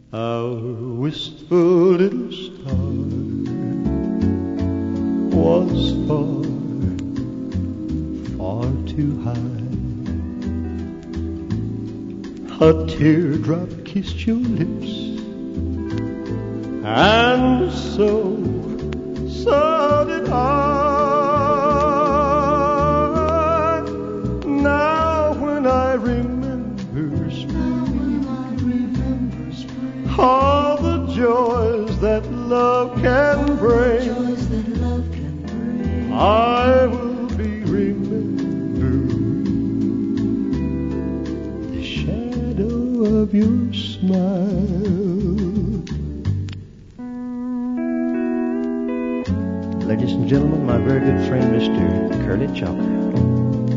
Our wistful little star was far, far too high. A teardrop kissed your lips, and so did I. Now when I remember spring, all the joys that love can bring, I will be remembering the shadow of your smile. Ladies and gentlemen, my very good friend, Mr. Curly Chalker.